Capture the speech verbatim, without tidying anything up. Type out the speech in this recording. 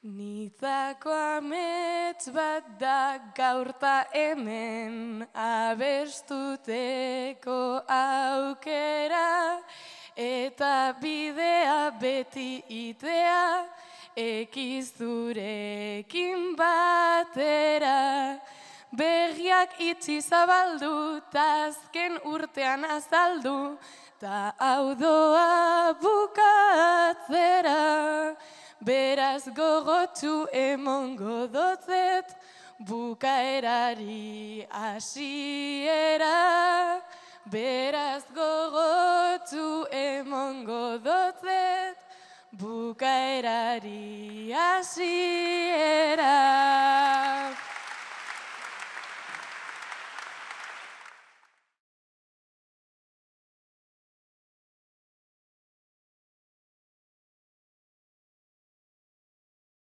Nitzako amets bat da gaurta hemen abestuteko aukera, eta bidea beti itea ekizurekin batera. Begiak itxi zabaldu, azken urtean azaldu, ta hau doa bukatzera. Beraz gogotsu emongo dotzet, bukaerari hasiera. Beraz gogotsu emongo dotzet, bukaerari hasiera.